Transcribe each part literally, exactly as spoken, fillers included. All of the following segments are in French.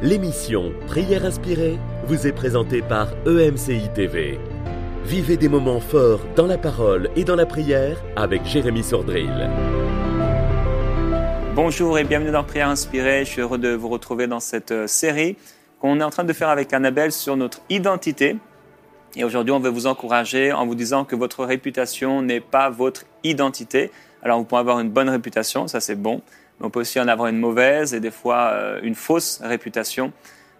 L'émission Prière inspirée vous est présentée par E M C I T V. Vivez des moments forts dans la parole et dans la prière avec Jérémy Sordrill. Bonjour et bienvenue dans Prière inspirée. Je suis heureux de vous retrouver dans cette série qu'on est en train de faire avec Annabelle sur notre identité. Et aujourd'hui, on veut vous encourager en vous disant que votre réputation n'est pas votre identité. Alors, vous pouvez avoir une bonne réputation, ça c'est bon. Mais on peut aussi en avoir une mauvaise et des fois euh, une fausse réputation.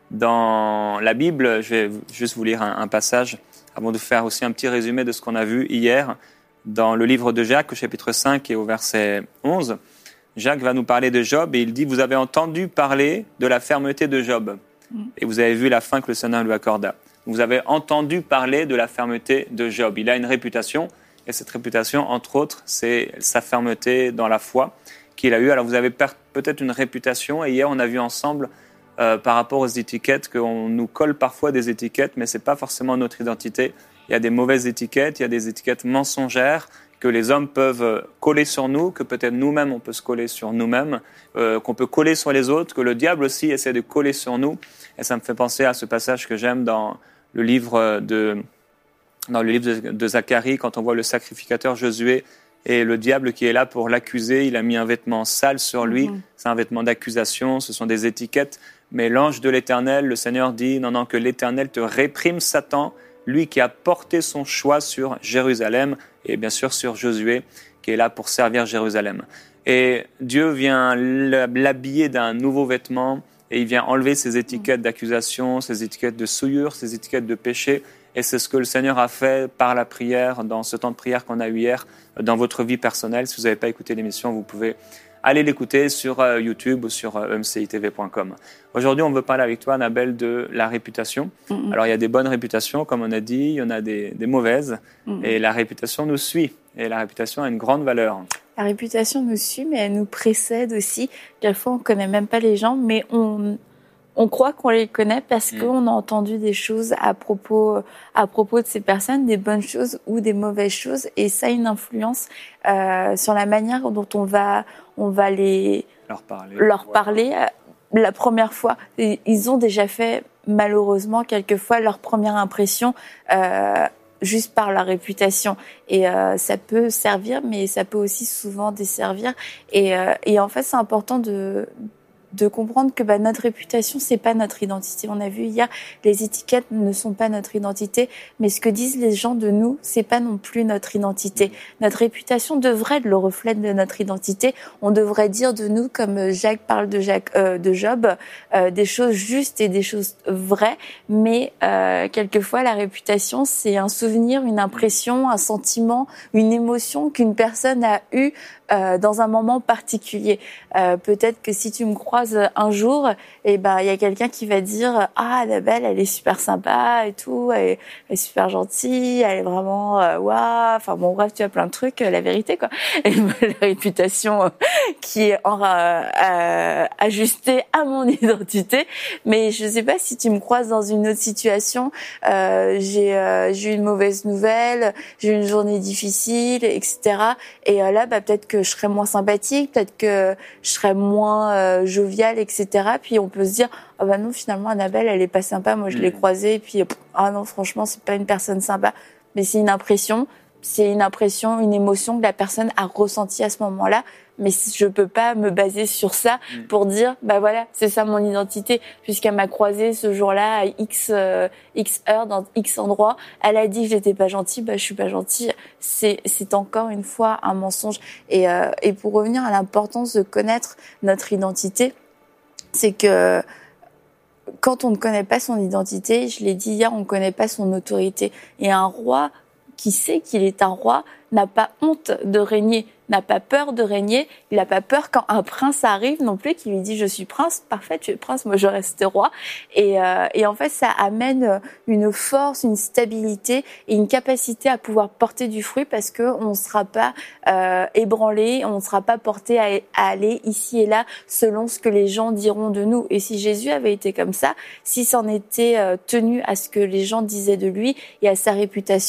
Dans la Bible, je vais juste vous lire un, un passage avant de faire aussi un petit résumé de ce qu'on a vu hier dans le livre de Jacques, au chapitre cinq et au verset onze. Jacques va nous parler de Job et il dit « Vous avez entendu parler de la fermeté de Job et vous avez vu la fin que le Seigneur lui accorda. Vous avez entendu parler de la fermeté de Job. Il a une réputation et cette réputation, entre autres, c'est sa fermeté dans la foi qu'il a eue. Alors vous avez peut-être une réputation et hier on a vu ensemble euh, par rapport aux étiquettes qu'on nous colle parfois des étiquettes mais ce n'est pas forcément notre identité. Il y a des mauvaises étiquettes, il y a des étiquettes mensongères que les hommes peuvent coller sur nous, que peut-être nous-mêmes on peut se coller sur nous-mêmes, euh, qu'on peut coller sur les autres, que le diable aussi essaie de coller sur nous. Et ça me fait penser à ce passage que j'aime dans le livre de, dans le livre de, de Zacharie, quand on voit le sacrificateur Josué et le diable qui est là pour l'accuser. Il a mis un vêtement sale sur lui, mmh. C'est un vêtement d'accusation, ce sont des étiquettes. Mais l'ange de l'Éternel, le Seigneur dit, non, non, que l'Éternel te réprime Satan, lui qui a porté son choix sur Jérusalem et bien sûr sur Josué qui est là pour servir Jérusalem. Et Dieu vient l'habiller d'un nouveau vêtement et il vient enlever ces étiquettes d'accusation, ces étiquettes de souillure, ces étiquettes de péché. Et c'est ce que le Seigneur a fait par la prière, dans ce temps de prière qu'on a eu hier, dans votre vie personnelle. Si vous n'avez pas écouté l'émission, vous pouvez aller l'écouter sur YouTube ou sur e m c i t v point com. Aujourd'hui, on veut parler avec toi, Annabelle, de la réputation. Mm-hmm. Alors, il y a des bonnes réputations, comme on a dit, il y en a des, des mauvaises. Mm-hmm. Et la réputation nous suit. Et la réputation a une grande valeur. La réputation nous suit, mais elle nous précède aussi. Quelquefois, on ne connaît même pas les gens, mais on... On croit qu'on les connaît parce mmh. qu'on a entendu des choses à propos, à propos de ces personnes, des bonnes choses ou des mauvaises choses, et ça a une influence euh, sur la manière dont on va, on va les leur parler. Leur parler ouais. La première fois. Et ils ont déjà fait malheureusement quelquefois leur première impression euh, juste par leur réputation, et euh, ça peut servir, mais ça peut aussi souvent desservir. Et, euh, et en fait, c'est important de de comprendre que bah, notre réputation, c'est pas notre identité. On a vu hier, les étiquettes ne sont pas notre identité, mais ce que disent les gens de nous, c'est pas non plus notre identité. Notre réputation devrait être le reflet de notre identité. On devrait dire de nous, comme Jacques parle de, Jacques, euh, de Job, euh, des choses justes et des choses vraies, mais euh, quelquefois, la réputation, c'est un souvenir, une impression, un sentiment, une émotion qu'une personne a eue euh, dans un moment particulier. Euh, peut-être que si tu me croises un jour, et ben il y a quelqu'un qui va dire ah Annabelle elle est super sympa et tout, elle est, elle est super gentille, elle est vraiment waouh, wow. Enfin bon bref tu as plein de trucs, la vérité quoi. Et la réputation euh, qui est en, euh, euh, ajustée à mon identité. Mais je sais pas si tu me croises dans une autre situation, euh, j'ai euh, j'ai eu une mauvaise nouvelle, j'ai eu une journée difficile, et cetera. Et euh, là bah peut-être que je serais moins sympathique, peut-être que je serais moins euh, joviale, et cetera. Puis on peut se dire ah bah non finalement Annabelle elle est pas sympa, moi je mmh. l'ai croisée et puis ah non franchement c'est pas une personne sympa. Mais c'est une impression, c'est une impression, une émotion que la personne a ressentie à ce moment-là. Mais je peux pas me baser sur ça mmh. pour dire bah voilà c'est ça mon identité, puisqu'elle m'a croisée ce jour-là à X euh, X heure dans X endroit. Elle a dit que j'étais pas gentille, bah je suis pas gentille. C'est c'est encore une fois un mensonge. Et euh, et pour revenir à l'importance de connaître notre identité, c'est que quand on ne connaît pas son identité, je l'ai dit hier, on ne connaît pas son autorité. Et un roi qui sait qu'il est un roi n'a pas honte de régner, n'a pas peur de régner, il n'a pas peur quand un prince arrive non plus, qui lui dit « je suis prince, parfait, tu es prince, moi je reste roi ». Et, euh, et en fait, ça amène une force, une stabilité et une capacité à pouvoir porter du fruit parce qu'on ne sera pas euh, ébranlé, on ne sera pas porté à, à aller ici et là selon ce que les gens diront de nous. Et si Jésus avait été comme ça, s'il s'en était euh, tenu à ce que les gens disaient de lui et à sa réputation,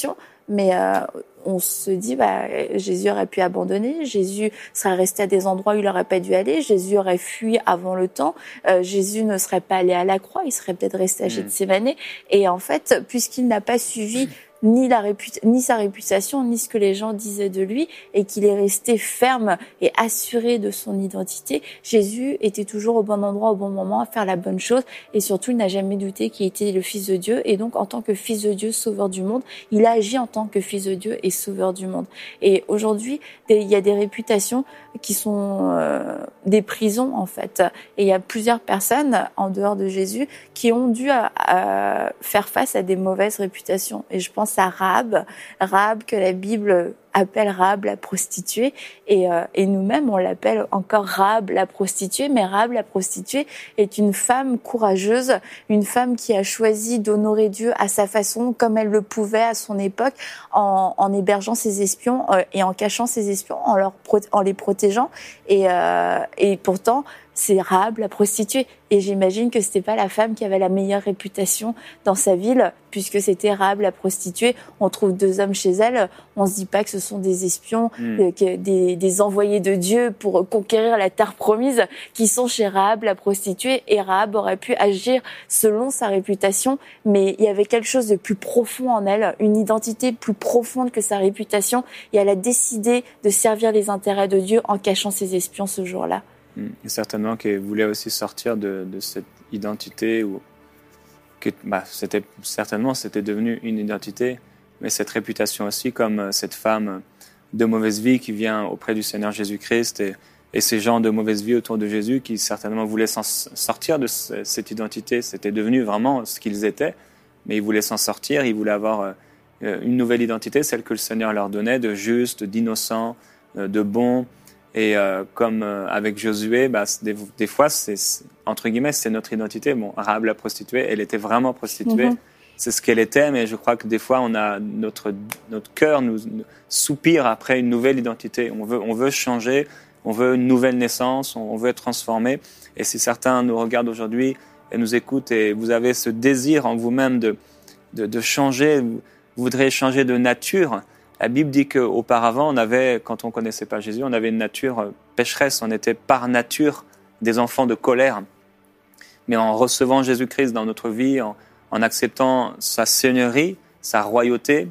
mais euh, on se dit, bah, Jésus aurait pu abandonner, Jésus serait resté à des endroits où il n'aurait pas dû aller, Jésus aurait fui avant le temps, euh, Jésus ne serait pas allé à la croix, il serait peut-être resté à Gethsémanée. Et en fait, puisqu'il n'a pas suivi ni la réput- ni sa réputation, ni ce que les gens disaient de lui, et qu'il est resté ferme et assuré de son identité, Jésus était toujours au bon endroit, au bon moment, à faire la bonne chose, et surtout, il n'a jamais douté qu'il était le Fils de Dieu, et donc, en tant que Fils de Dieu, sauveur du monde, il a agi en tant que Fils de Dieu et sauveur du monde. Et aujourd'hui, il y a des réputations qui sont euh, des prisons, en fait, et il y a plusieurs personnes, en dehors de Jésus, qui ont dû euh, euh, faire face à des mauvaises réputations, et je pense à Rahab, Rahab que la Bible appelle Rahab la prostituée, et, euh, et nous-mêmes on l'appelle encore Rahab la prostituée, mais Rahab la prostituée est une femme courageuse, une femme qui a choisi d'honorer Dieu à sa façon, comme elle le pouvait à son époque, en, en hébergeant ses espions euh, et en cachant ses espions, en, leur pro- en les protégeant, et, euh, et pourtant c'est Rahab la prostituée. Et j'imagine que c'était pas la femme qui avait la meilleure réputation dans sa ville, puisque c'était Rahab la prostituée. On trouve deux hommes chez elle. On se dit pas que ce sont des espions, mmh. euh, que des, des envoyés de Dieu pour conquérir la terre promise, qui sont chez Rahab la prostituée. Et Rahab aurait pu agir selon sa réputation, mais il y avait quelque chose de plus profond en elle, une identité plus profonde que sa réputation. Et elle a décidé de servir les intérêts de Dieu en cachant ses espions ce jour-là. Et certainement qu'elle voulait aussi sortir de, de cette identité où que, bah, c'était, certainement c'était devenu une identité, mais cette réputation aussi comme cette femme de mauvaise vie qui vient auprès du Seigneur Jésus-Christ et, et ces gens de mauvaise vie autour de Jésus qui certainement voulaient s'en sortir de ce, cette identité. C'était devenu vraiment ce qu'ils étaient, mais ils voulaient s'en sortir, ils voulaient avoir une nouvelle identité, celle que le Seigneur leur donnait, de juste, d'innocent, de bon. Et euh, comme euh, avec Josué, bah, des, des fois, c'est, c'est, entre guillemets, c'est notre identité. Bon, Rahab la prostituée, elle était vraiment prostituée. Mm-hmm. C'est ce qu'elle était, mais je crois que des fois, on a notre notre cœur nous, nous soupire après une nouvelle identité. On veut on veut changer, on veut une nouvelle naissance, on, on veut être transformé. Et si certains nous regardent aujourd'hui et nous écoutent et vous avez ce désir en vous-même de de, de changer, vous voudrez changer de nature. La Bible dit qu'auparavant, on avait, quand on ne connaissait pas Jésus, on avait une nature pécheresse. On était par nature des enfants de colère. Mais en recevant Jésus-Christ dans notre vie, en, en acceptant sa seigneurie, sa royauté,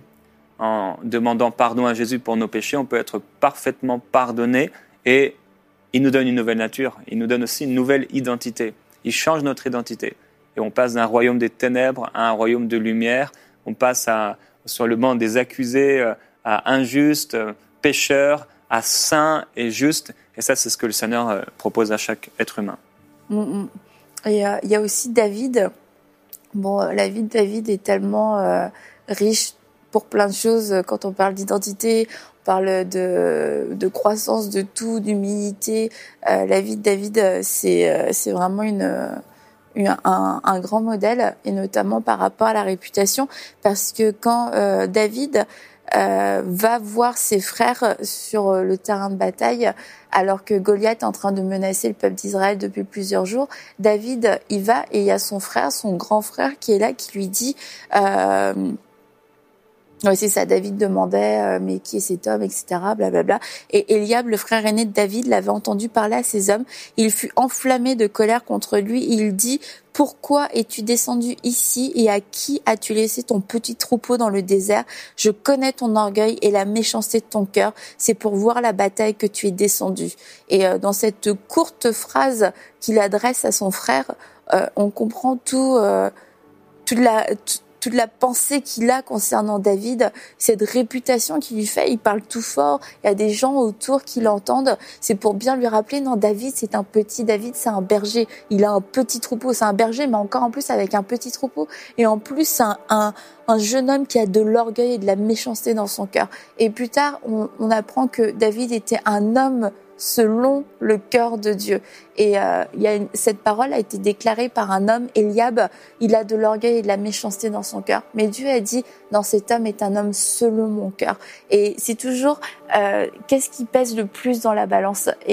en demandant pardon à Jésus pour nos péchés, on peut être parfaitement pardonné et il nous donne une nouvelle nature. Il nous donne aussi une nouvelle identité. Il change notre identité. Et on passe d'un royaume des ténèbres à un royaume de lumière. On passe à, sur le banc des accusés, à injuste, pécheur, à saint et juste. Et ça, c'est ce que le Seigneur propose à chaque être humain. Et il euh, y a aussi David. Bon, la vie de David est tellement euh, riche pour plein de choses. Quand on parle d'identité, on parle de, de croissance de tout, d'humilité. Euh, la vie de David, c'est, c'est vraiment une... Un, un grand modèle, et notamment par rapport à la réputation, parce que quand euh, David euh, va voir ses frères sur le terrain de bataille, alors que Goliath est en train de menacer le peuple d'Israël depuis plusieurs jours, David y va et il y a son frère, son grand frère qui est là, qui lui dit... Euh, Oui, c'est ça. David demandait, euh, mais qui est cet homme, et cetera, blablabla. Et Eliab, le frère aîné de David, l'avait entendu parler à ces hommes. Il fut enflammé de colère contre lui. Il dit, « Pourquoi es-tu descendu ici et à qui as-tu laissé ton petit troupeau dans le désert? Je connais ton orgueil et la méchanceté de ton cœur. C'est pour voir la bataille que tu es descendu. » Et euh, dans cette courte phrase qu'il adresse à son frère, euh, on comprend tout, euh, toute la... Tout, toute la pensée qu'il a concernant David, cette réputation qu'il lui fait, il parle tout fort, il y a des gens autour qui l'entendent, c'est pour bien lui rappeler, non, David, c'est un petit, David, c'est un berger, il a un petit troupeau, c'est un berger, mais encore en plus avec un petit troupeau, et en plus, c'est un, un, un jeune homme qui a de l'orgueil et de la méchanceté dans son cœur. Et plus tard, on, on apprend que David était un homme selon le cœur de Dieu. Et euh, il y a une, cette parole a été déclarée par un homme, Eliab, il a de l'orgueil et de la méchanceté dans son cœur. Mais Dieu a dit, non, cet homme est un homme selon mon cœur. Et c'est toujours, euh, qu'est-ce qui pèse le plus dans la balance? Et euh,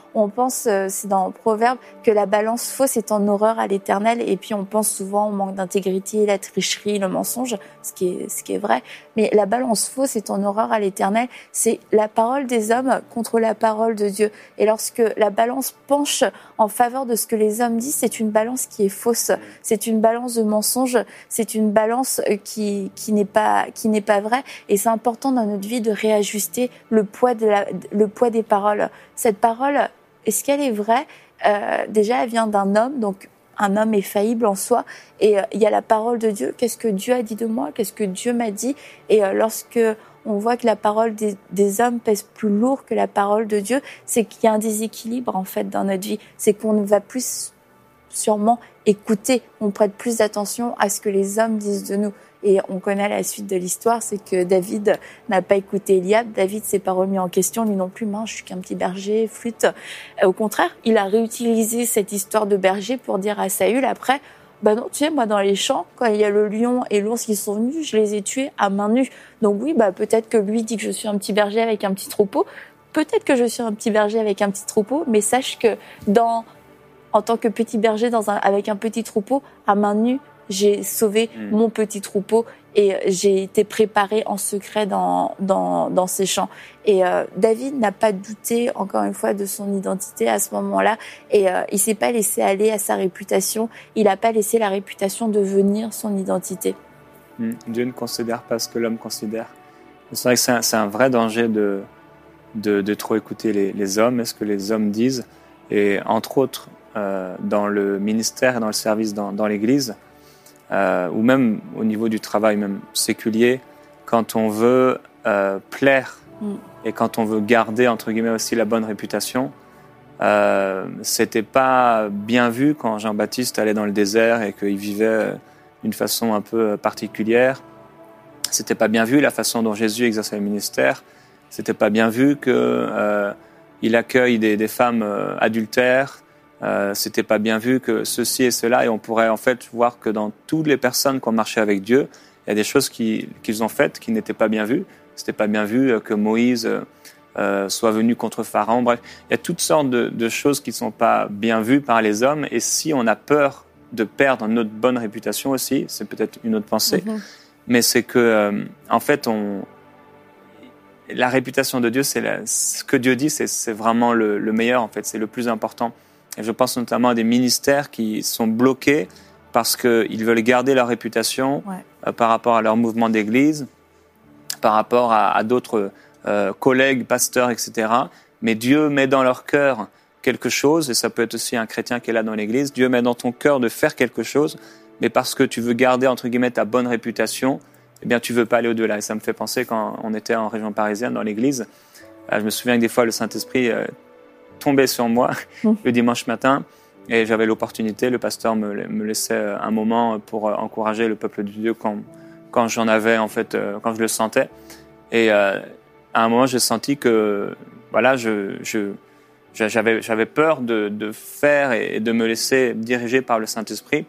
on pense, euh, c'est dans Proverbe, que la balance fausse est en horreur à l'Éternel, et puis on pense souvent au manque d'intégrité, la tricherie, le mensonge, ce qui est, ce qui est vrai. Mais la balance fausse est en horreur à l'Éternel, c'est la parole des hommes contre la parole de Dieu. Et lorsque la balance penche en faveur de ce que les hommes disent, c'est une balance qui est fausse, c'est une balance de mensonge, c'est une balance qui, qui n'est pas, qui n'est pas vraie. Et c'est important dans notre vie de réajuster le poids de la, le poids des paroles. Cette parole, est-ce qu'elle est vraie? euh, Déjà, elle vient d'un homme, donc un homme est faillible en soi. Et euh, il y a la parole de Dieu. Qu'est-ce que Dieu a dit de moi? Qu'est-ce que Dieu m'a dit? Et euh, lorsque on voit que la parole des, des hommes pèse plus lourd que la parole de Dieu, c'est qu'il y a un déséquilibre en fait dans notre vie. C'est qu'on ne va plus sûrement écouter, on prête plus d'attention à ce que les hommes disent de nous. Et on connaît la suite de l'histoire, c'est que David n'a pas écouté Eliab. David s'est pas remis en question, lui non plus. Moi, je suis qu'un petit berger, flûte. Au contraire, il a réutilisé cette histoire de berger pour dire à Saül après, bah non, tu sais, moi dans les champs, quand il y a le lion et l'ours qui sont venus, je les ai tués à main nue. Donc oui, bah peut-être que lui dit que je suis un petit berger avec un petit troupeau. Peut-être que je suis un petit berger avec un petit troupeau, mais sache que dans, en tant que petit berger dans un, avec un petit troupeau, à main nue, j'ai sauvé mmh. mon petit troupeau et j'ai été préparé en secret dans dans dans ces champs. Et euh, David n'a pas douté encore une fois de son identité à ce moment-là, et euh, il s'est pas laissé aller à sa réputation. Il a pas laissé la réputation devenir son identité. Mmh. Dieu ne considère pas ce que l'homme considère. C'est vrai que c'est un, c'est un vrai danger de de, de trop écouter les, les hommes et ce que les hommes disent. Et entre autres euh, dans le ministère et dans le service dans dans l'Église. Euh, ou même au niveau du travail même séculier, quand on veut euh, plaire mm. et quand on veut garder entre guillemets aussi la bonne réputation, euh, c'était pas bien vu quand Jean-Baptiste allait dans le désert et qu'il vivait d'une façon un peu particulière. C'était pas bien vu la façon dont Jésus exerçait le ministère. C'était pas bien vu que euh, il accueille des, des femmes euh, adultères. Euh, c'était pas bien vu que ceci et cela, et on pourrait en fait voir que dans toutes les personnes qui ont marché avec Dieu, il y a des choses qui, qu'ils ont faites qui n'étaient pas bien vues. C'était pas bien vu que Moïse euh, soit venu contre Pharaon. Bref, il y a toutes sortes de, de choses qui sont pas bien vues par les hommes, et si on a peur de perdre notre bonne réputation aussi, c'est peut-être une autre pensée, mm-hmm. mais c'est que euh, en fait on la réputation de Dieu, c'est la, ce que Dieu dit, c'est, c'est vraiment le, le meilleur en fait, c'est le plus important. Et je pense notamment à des ministères qui sont bloqués parce qu'ils veulent garder leur réputation ouais. euh, par rapport à leur mouvement d'église, par rapport à, à d'autres euh, collègues, pasteurs, et cetera. Mais Dieu met dans leur cœur quelque chose, et ça peut être aussi un chrétien qui est là dans l'église, Dieu met dans ton cœur de faire quelque chose, mais parce que tu veux garder, entre guillemets, ta bonne réputation, eh bien, tu veux pas aller au-delà. Et ça me fait penser quand on était en région parisienne, dans l'église, euh, je me souviens que des fois, le Saint-Esprit... Euh, tombé sur moi mmh. le dimanche matin, et j'avais l'opportunité, le pasteur me, me laissait un moment pour encourager le peuple de Dieu quand, quand j'en avais en fait, quand je le sentais. Et euh, à un moment, j'ai senti que voilà, je, je, j'avais, j'avais peur de, de faire et de me laisser diriger par le Saint-Esprit,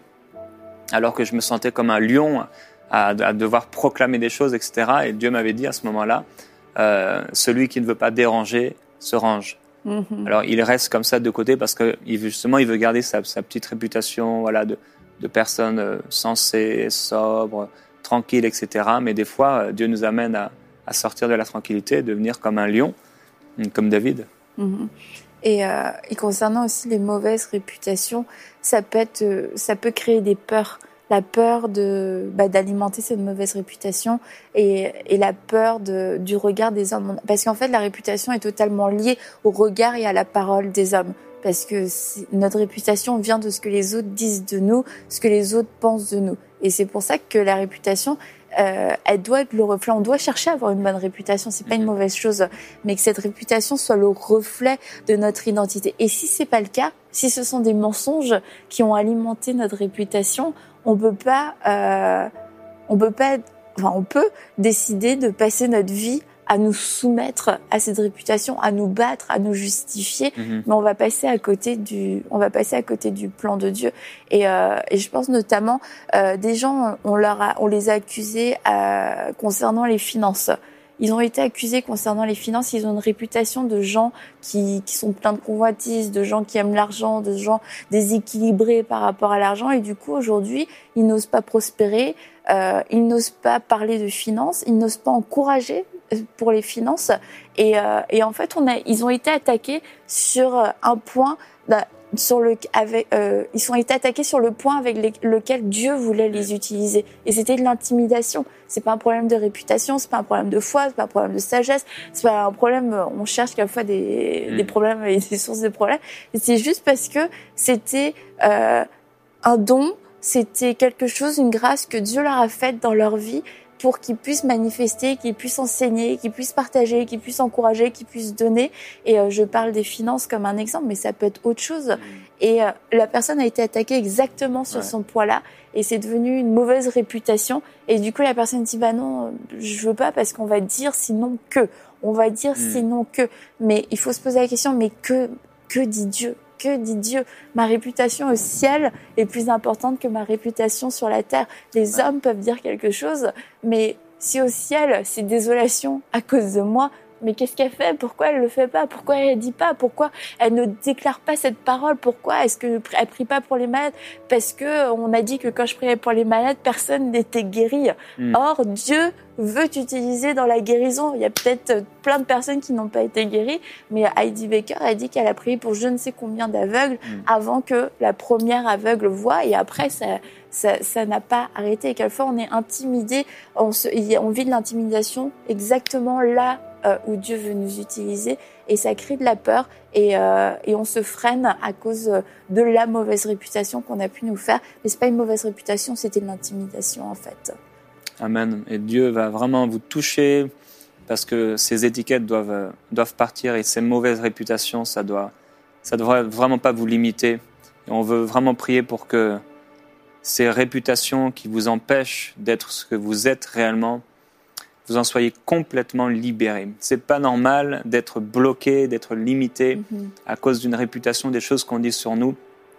alors que je me sentais comme un lion à, à devoir proclamer des choses, et cetera. Et Dieu m'avait dit à ce moment-là, euh, celui qui ne veut pas déranger se range. Mm-hmm. Alors il reste comme ça de côté parce que justement il veut garder sa, sa petite réputation, voilà, de, de personne euh, sensée, sobre, tranquille, et cetera. Mais des fois euh, Dieu nous amène à, à sortir de la tranquillité et devenir comme un lion, comme David. Mm-hmm. Et, euh, et concernant aussi les mauvaises réputations, ça peut être, euh, ça peut créer des peurs. La peur de, bah, d'alimenter cette mauvaise réputation et, et la peur de, du regard des hommes. Parce qu'en fait, la réputation est totalement liée au regard et à la parole des hommes. Parce que notre réputation vient de ce que les autres disent de nous, ce que les autres pensent de nous. Et c'est pour ça que la réputation, euh, elle doit être le reflet. On doit chercher à avoir une bonne réputation, c'est pas une mauvaise chose, mais que cette réputation soit le reflet de notre identité. Et si c'est pas le cas, si ce sont des mensonges qui ont alimenté notre réputation, on peut pas, euh, on peut pas, enfin, on peut décider de passer notre vie à nous soumettre à cette réputation, à nous battre, à nous justifier, mm-hmm. mais on va passer à côté du, on va passer à côté du plan de Dieu. Et, euh, et je pense notamment euh, des gens, on leur a, on les a accusés euh, concernant les finances. ils ont été accusés concernant les finances. Ils ont une réputation de gens qui, qui sont pleins de convoitises, de gens qui aiment l'argent, de gens déséquilibrés par rapport à l'argent. Et du coup, aujourd'hui, ils n'osent pas prospérer, euh, ils n'osent pas parler de finances, ils n'osent pas encourager pour les finances. Et, euh, et en fait, on a, ils ont été attaqués sur un point... Bah, sur le avec euh, ils sont été attaqués sur le point avec les, lequel Dieu voulait les utiliser, et c'était de l'intimidation. C'est pas un problème de réputation, c'est pas un problème de foi, c'est pas un problème de sagesse, c'est pas un problème, on cherche quelquefois des mmh. des problèmes et des sources de problèmes, et c'est juste parce que c'était euh, un don, c'était quelque chose, une grâce que Dieu leur a faite dans leur vie, pour qu'ils puissent manifester, qu'ils puissent enseigner, qu'ils puissent partager, qu'ils puissent encourager, qu'ils puissent donner. Et euh, je parle des finances comme un exemple, mais ça peut être autre chose. Mmh. Et euh, la personne a été attaquée exactement sur ouais. son poids-là, et c'est devenu une mauvaise réputation. Et du coup, la personne dit, bah non, je veux pas, parce qu'on va dire sinon que. On va dire mmh. sinon que. Mais il faut se poser la question, mais que, que dit Dieu ? Que dit Dieu ? Ma réputation au ciel est plus importante que ma réputation sur la terre. Les ouais. hommes peuvent dire quelque chose, mais si au ciel, c'est désolation à cause de moi, mais qu'est-ce qu'elle fait ? Pourquoi elle le fait pas ? Pourquoi elle dit pas ? Pourquoi elle ne déclare pas cette parole ? Pourquoi est-ce qu'elle prie pas pour les malades ? Parce que on a dit que quand je priais pour les malades, personne n'était guéri. Mm. Or, Dieu veut t'utiliser dans la guérison. Il y a peut-être plein de personnes qui n'ont pas été guéries, mais Heidi Baker a dit qu'elle a prié pour je ne sais combien d'aveugles mm. avant que la première aveugle voie, et après ça ça, ça n'a pas arrêté. Et quelquefois on est intimidé, on, se, on vit de l'intimidation exactement là euh, où Dieu veut nous utiliser, et ça crée de la peur, et, euh, et on se freine à cause de la mauvaise réputation qu'on a pu nous faire. Mais c'est pas une mauvaise réputation, c'était de l'intimidation en fait. Amen. Et Dieu va vraiment vous toucher, parce que ces étiquettes doivent, doivent partir, et ces mauvaises réputations, ça doit, ça devrait vraiment pas vous limiter. Et on veut vraiment prier pour que ces réputations qui vous empêchent d'être ce que vous êtes réellement, vous en soyez complètement libérés. C'est pas normal d'être bloqué, d'être limité mm-hmm. à cause d'une réputation, des choses qu'on dit sur nous.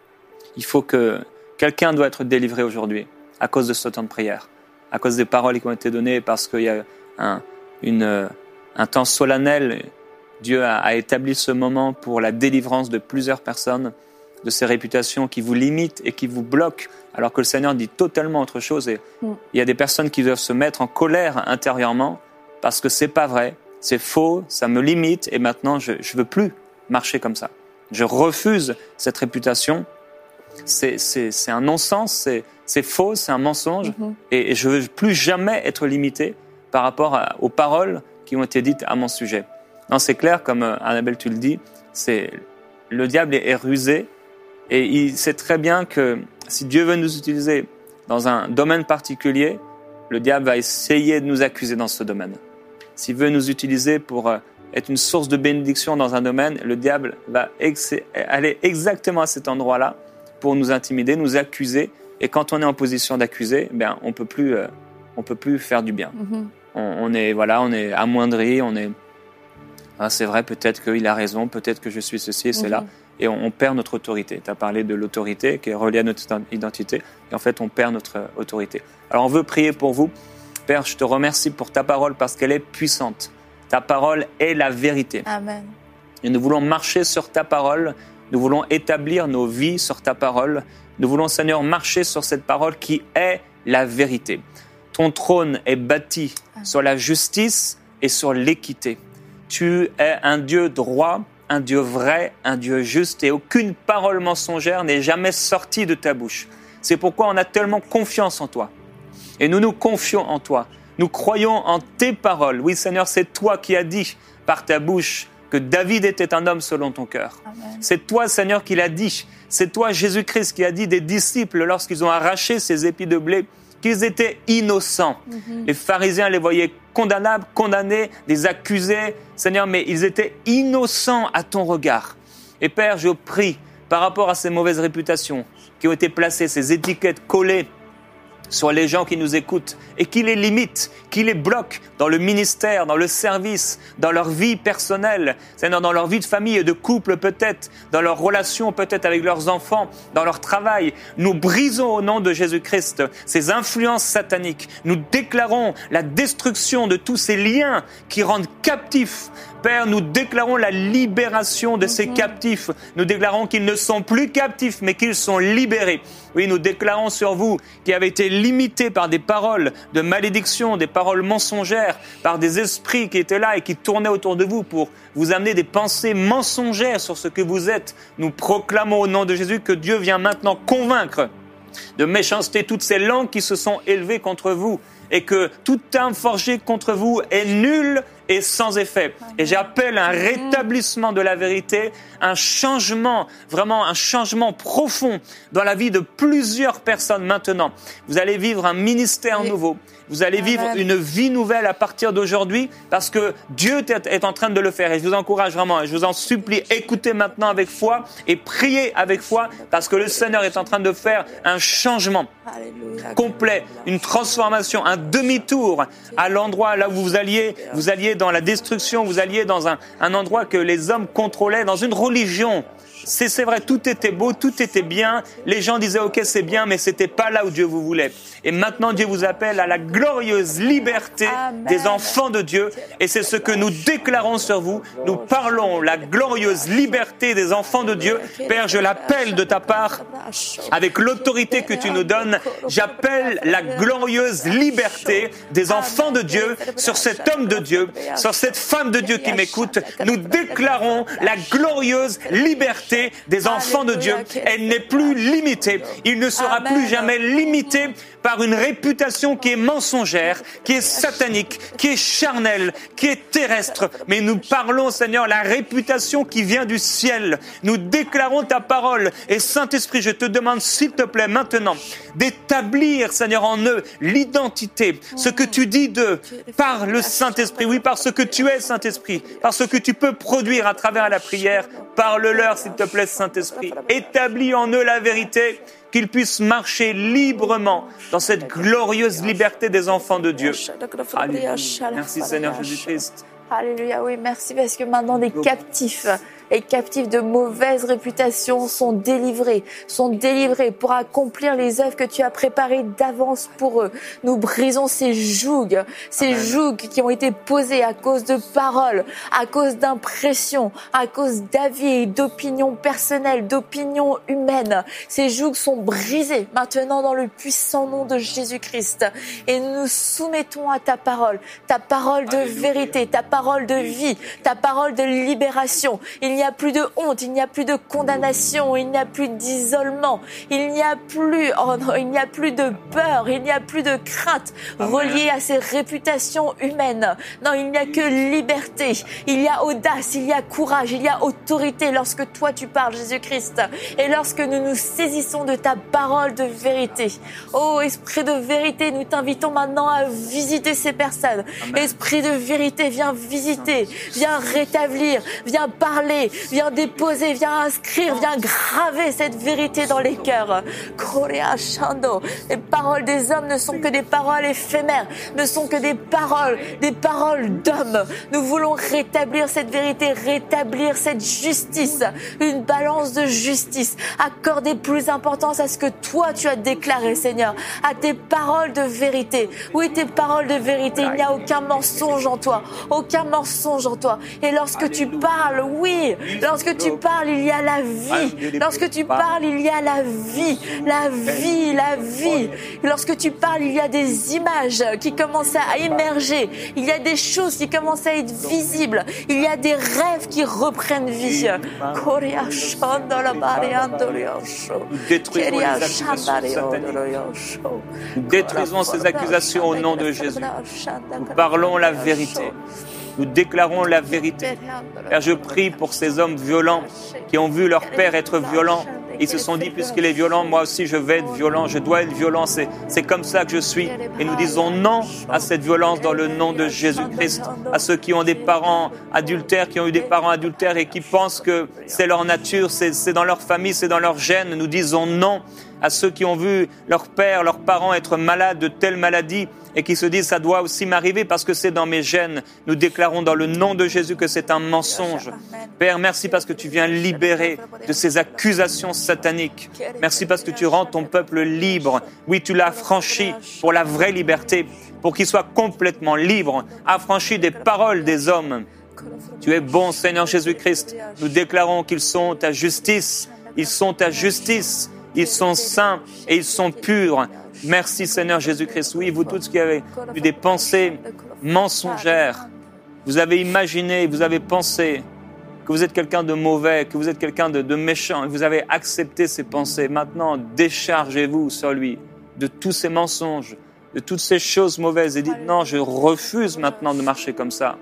Il faut que quelqu'un doit être délivré aujourd'hui à cause de ce temps de prière, à cause des paroles qui ont été données, parce qu'il y a un, une, un temps solennel. Dieu a, a établi ce moment pour la délivrance de plusieurs personnes, de ces réputations qui vous limitent et qui vous bloquent, alors que le Seigneur dit totalement autre chose. Et mm. il y a des personnes qui doivent se mettre en colère intérieurement, parce que c'est pas vrai, c'est faux, ça me limite, et maintenant je je veux plus marcher comme ça. Je refuse cette réputation. C'est c'est c'est un non-sens, c'est c'est faux, c'est un mensonge, mm-hmm. et, et je veux plus jamais être limité par rapport à, aux paroles qui ont été dites à mon sujet. Non, c'est clair, comme euh, Annabelle tu le dis, c'est le diable est, est rusé. Et il sait très bien que si Dieu veut nous utiliser dans un domaine particulier, le diable va essayer de nous accuser dans ce domaine. S'il veut nous utiliser pour être une source de bénédiction dans un domaine, le diable va ex- aller exactement à cet endroit-là pour nous intimider, nous accuser. Et quand on est en position d'accuser, ben on peut plus, euh, on peut plus faire du bien. Mm-hmm. On, on est voilà, on est amoindri, on est. Ah, c'est vrai, peut-être qu'il a raison, peut-être que je suis ceci et cela. Mm-hmm. Et on, on perd notre autorité. Tu as parlé de l'autorité qui est reliée à notre identité. Et en fait, on perd notre autorité. Alors, on veut prier pour vous. Père, je te remercie pour ta parole, parce qu'elle est puissante. Ta parole est la vérité. Amen. Et nous voulons marcher sur ta parole. Nous voulons établir nos vies sur ta parole. Nous voulons, Seigneur, marcher sur cette parole qui est la vérité. Ton trône est bâti Amen. Sur la justice et sur l'équité. Tu es un Dieu droit, un Dieu vrai, un Dieu juste, et aucune parole mensongère n'est jamais sortie de ta bouche. C'est pourquoi on a tellement confiance en toi. Et nous nous confions en toi. Nous croyons en tes paroles. Oui, Seigneur, c'est toi qui as dit par ta bouche que David était un homme selon ton cœur. Amen. C'est toi, Seigneur, qui l'as dit. C'est toi, Jésus-Christ, qui a dit des disciples lorsqu'ils ont arraché ces épis de blé qu'ils étaient innocents. Mm-hmm. Les pharisiens les voyaient condamnables, condamnés, les accusés, Seigneur, mais ils étaient innocents à ton regard. Et Père, je prie par rapport à ces mauvaises réputations qui ont été placées, ces étiquettes collées sur les gens qui nous écoutent et qui les limitent, qui les bloquent dans le ministère, dans le service, dans leur vie personnelle, c'est-à-dire dans leur vie de famille et de couple peut-être, dans leurs relations peut-être avec leurs enfants, dans leur travail. Nous brisons au nom de Jésus-Christ ces influences sataniques. Nous déclarons la destruction de tous ces liens qui rendent captifs. Père, nous déclarons la libération de ces captifs. Nous déclarons qu'ils ne sont plus captifs, mais qu'ils sont libérés. Oui, nous déclarons sur vous qui avez été limités par des paroles de malédiction, des paroles mensongères, par des esprits qui étaient là et qui tournaient autour de vous pour vous amener des pensées mensongères sur ce que vous êtes. Nous proclamons au nom de Jésus que Dieu vient maintenant convaincre de méchanceté toutes ces langues qui se sont élevées contre vous et que toute arme forgée contre vous est nulle et sans effet. Et j'appelle un rétablissement de la vérité, un changement, vraiment un changement profond dans la vie de plusieurs personnes maintenant. Vous allez vivre un ministère nouveau. Vous allez vivre une vie nouvelle à partir d'aujourd'hui parce que Dieu est en train de le faire. Et je vous encourage vraiment, et je vous en supplie, écoutez maintenant avec foi et priez avec foi parce que le Seigneur est en train de faire un changement complet, une transformation, un demi-tour à l'endroit là où vous alliez, vous alliez dans la destruction, vous alliez dans un, un endroit que les hommes contrôlaient, dans une religion. C'est, c'est vrai, tout était beau, tout était bien. Les gens disaient, ok, c'est bien, mais c'était pas là où Dieu vous voulait. Et maintenant, Dieu vous appelle à la glorieuse liberté Amen. Des enfants de Dieu. Et c'est ce que nous déclarons sur vous. Nous parlons la glorieuse liberté des enfants de Dieu. Père, je l'appelle de ta part, avec l'autorité que tu nous donnes. J'appelle la glorieuse liberté des enfants de Dieu sur cet homme de Dieu, sur cette femme de Dieu qui m'écoute. Nous déclarons la glorieuse liberté des enfants de Dieu. Elle n'est plus limitée. Il ne sera Amen. Plus jamais limité par une réputation qui est mensongère, qui est satanique, qui est charnelle, qui est terrestre. Mais nous parlons, Seigneur, la réputation qui vient du ciel. Nous déclarons ta parole. Et Saint-Esprit, je te demande, s'il te plaît, maintenant, d'établir, Seigneur, en eux l'identité, ce que tu dis d'eux, par le Saint-Esprit. Oui, par ce que tu es, Saint-Esprit, par ce que tu peux produire à travers la prière. Parle-leur, s'il te plaît, Saint-Esprit. Établis en eux la vérité, qu'ils puissent marcher librement dans cette glorieuse liberté des enfants de Dieu. Alléluia. Merci, Seigneur Jésus-Christ. Alléluia, oui, merci, parce que maintenant les captifs, les captifs de mauvaise réputation sont délivrés, sont délivrés pour accomplir les œuvres que tu as préparées d'avance pour eux. Nous brisons ces jougs, ces Amen. Jougs qui ont été posés à cause de paroles, à cause d'impressions, à cause d'avis et d'opinions personnelles, d'opinions humaines. Ces jougs sont brisés maintenant dans le puissant nom de Jésus-Christ. Et nous nous soumettons à ta parole, ta parole de Alléluia. Vérité, ta parole de vie, ta parole de libération. Il n'y a plus de honte, il n'y a plus de condamnation, il n'y a plus d'isolement, il n'y a plus, oh non, il n'y a plus de peur, il n'y a plus de crainte reliée à ces réputations humaines. Non, il n'y a que liberté, il y a audace, il y a courage, il y a autorité lorsque toi tu parles, Jésus-Christ. Et lorsque nous nous saisissons de ta parole de vérité. Oh, Esprit de vérité, nous t'invitons maintenant à visiter ces personnes. Amen. Esprit de vérité, viens visiter, viens rétablir, viens parler, viens déposer, viens inscrire, viens graver cette vérité dans les cœurs. Les paroles des hommes ne sont que des paroles éphémères, ne sont que des paroles, des paroles d'hommes. Nous voulons rétablir cette vérité, rétablir cette justice, une balance de justice. Accorder plus d'importance à ce que toi tu as déclaré, Seigneur, à tes paroles de vérité. Oui, tes paroles de vérité, il n'y a aucun mensonge en toi, aucun mensonge en toi. Et lorsque tu parles, oui, lorsque tu parles, il y a la vie. Lorsque tu parles, il y a la vie, la vie, la vie. Lorsque tu parles, il y a des images qui commencent à émerger. Il y a des choses qui commencent à être visibles. Il y a des rêves qui reprennent vie. Détruisons les accusations sataniques. Nous détruisons ces accusations au nom de Jésus. Nous parlons la vérité. Nous déclarons la vérité. Père, je prie pour ces hommes violents qui ont vu leur père être violent. Ils se sont dit, puisqu'il est violent, moi aussi je vais être violent, je dois être violent, c'est, c'est comme ça que je suis. Et nous disons non à cette violence dans le nom de Jésus-Christ. À ceux qui ont des parents adultères, qui ont eu des parents adultères et qui pensent que c'est leur nature, c'est, c'est dans leur famille, c'est dans leur gène. Nous disons non à ceux qui ont vu leur père, leurs parents être malades de telle maladie et qui se disent « ça doit aussi m'arriver parce que c'est dans mes gènes ». Nous déclarons dans le nom de Jésus que c'est un mensonge. Père, merci parce que tu viens libérer de ces accusations sataniques. Merci parce que tu rends ton peuple libre. Oui, tu l'as affranchi pour la vraie liberté, pour qu'il soit complètement libre, affranchi des paroles des hommes. Tu es bon, Seigneur Jésus-Christ. Nous déclarons qu'ils sont ta justice. Ils sont ta justice. Ils sont saints et ils sont purs. Merci, Seigneur Jésus-Christ. Oui, vous tous qui avez eu des pensées mensongères, vous avez imaginé, vous avez pensé que vous êtes quelqu'un de mauvais, que vous êtes quelqu'un de, de méchant, et vous avez accepté ces pensées. Maintenant, déchargez-vous sur lui de tous ces mensonges, de toutes ces choses mauvaises et dites non, je refuse maintenant de marcher comme ça.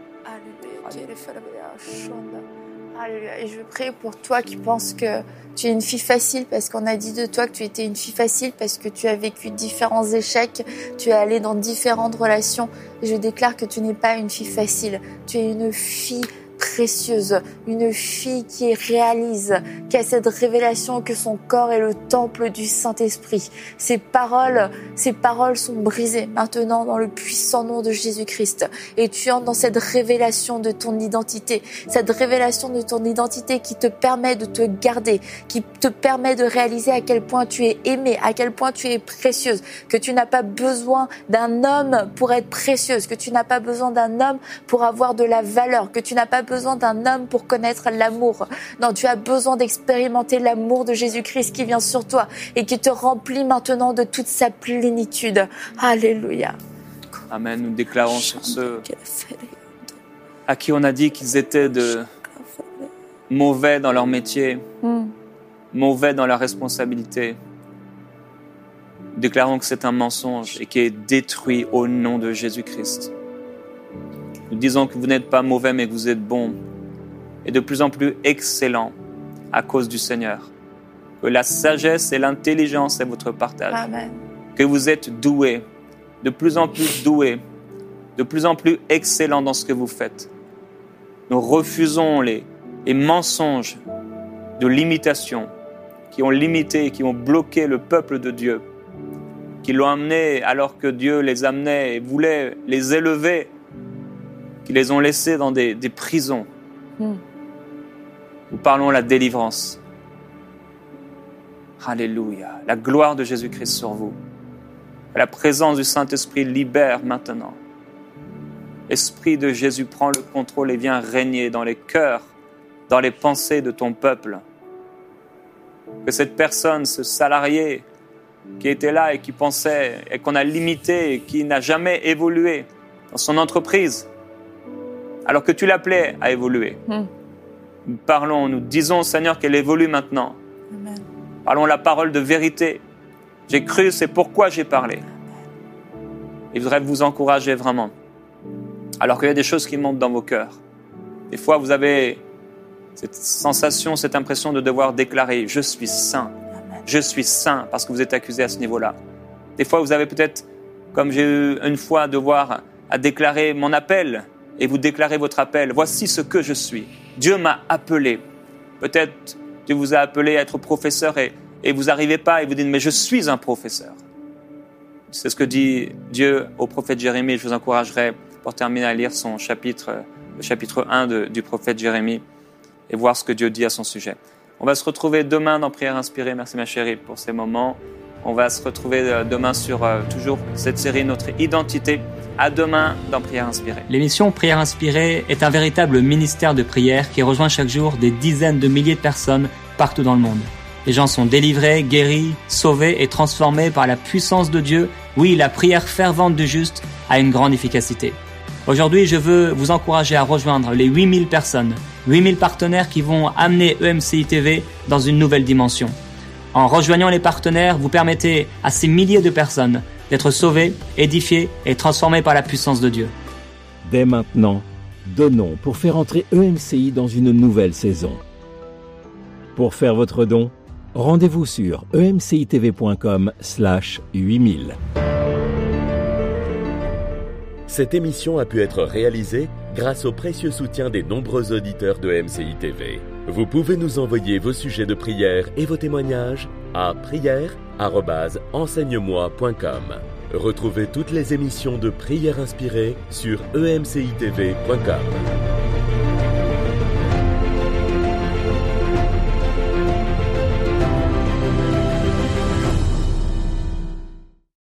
Alléluia. Et je prie pour toi qui penses que tu es une fille facile parce qu'on a dit de toi que tu étais une fille facile parce que tu as vécu différents échecs, tu es allé dans différentes relations. Et je déclare que tu n'es pas une fille facile, tu es une fille précieuse, une fille qui réalise, qui a cette révélation que son corps est le temple du Saint-Esprit. Ces paroles, ces paroles sont brisées maintenant dans le puissant nom de Jésus-Christ. Et tu entres dans cette révélation de ton identité, cette révélation de ton identité qui te permet de te garder, qui te permet de réaliser à quel point tu es aimée, à quel point tu es précieuse, que tu n'as pas besoin d'un homme pour être précieuse, que tu n'as pas besoin d'un homme pour avoir de la valeur, que tu n'as pas besoin d'un homme pour connaître l'amour. Non, tu as besoin d'expérimenter l'amour de Jésus-Christ qui vient sur toi et qui te remplit maintenant de toute sa plénitude. Alléluia. Amen. Nous déclarons sur ceux à qui on a dit qu'ils étaient de mauvais dans leur métier, mm. mauvais dans leur responsabilité. Nous déclarons que c'est un mensonge et qui est détruit au nom de Jésus-Christ. Nous disons que vous n'êtes pas mauvais, mais que vous êtes bon et de plus en plus excellent à cause du Seigneur. Que la sagesse et l'intelligence est votre partage. Amen. Que vous êtes doués, de plus en plus doués, de plus en plus excellent dans ce que vous faites. Nous refusons les, les mensonges de limitation qui ont limité et qui ont bloqué le peuple de Dieu, qui l'ont amené alors que Dieu les amenait et voulait les élever, qui les ont laissés dans des, des prisons. Mm. Nous parlons la délivrance. Alléluia. La gloire de Jésus-Christ sur vous. La présence du Saint-Esprit libère maintenant. L'Esprit de Jésus prend le contrôle et vient régner dans les cœurs, dans les pensées de ton peuple. Que cette personne, ce salarié qui était là et qui pensait, et qu'on a limité et qui n'a jamais évolué dans son entreprise, alors que tu l'appelais à évoluer. Mm. Nous parlons, nous disons au Seigneur qu'elle évolue maintenant. Amen. Parlons la parole de vérité. J'ai cru, c'est pourquoi j'ai parlé. Et je voudrais vous encourager vraiment. Alors qu'il y a des choses qui montent dans vos cœurs. Des fois, vous avez cette sensation, cette impression de devoir déclarer « Je suis saint ». Je suis saint parce que vous êtes accusé à ce niveau-là. Des fois, vous avez peut-être, comme j'ai eu une fois, devoir à déclarer mon appel. Et vous déclarez votre appel. Voici ce que je suis. Dieu m'a appelé. Peut-être Dieu vous a appelé à être professeur et, et vous n'arrivez pas et vous dites, mais je suis un professeur. C'est ce que dit Dieu au prophète Jérémie. Je vous encouragerai pour terminer à lire son chapitre, le chapitre un de, du prophète Jérémie et voir ce que Dieu dit à son sujet. On va se retrouver demain dans Prière Inspirée. Merci ma chérie pour ces moments. On va se retrouver demain sur euh, toujours cette série Notre Identité. À demain dans Prière Inspirée. L'émission Prière Inspirée est un véritable ministère de prière qui rejoint chaque jour des dizaines de milliers de personnes partout dans le monde. Les gens sont délivrés, guéris, sauvés et transformés par la puissance de Dieu. Oui, la prière fervente du juste a une grande efficacité. Aujourd'hui, je veux vous encourager à rejoindre les huit mille personnes, huit mille partenaires qui vont amener E M C I T V dans une nouvelle dimension. En rejoignant les partenaires, vous permettez à ces milliers de personnes d'être sauvés, édifiés et transformés par la puissance de Dieu. Dès maintenant, donnons pour faire entrer E M C I dans une nouvelle saison. Pour faire votre don, rendez-vous sur e m c i t v point com slash huit mille. Cette émission a pu être réalisée grâce au précieux soutien des nombreux auditeurs de E M C I T V. Vous pouvez nous envoyer vos sujets de prière et vos témoignages à prière arobase enseigne-moi point com. Retrouvez toutes les émissions de Prières inspirées sur e m c i t v point com.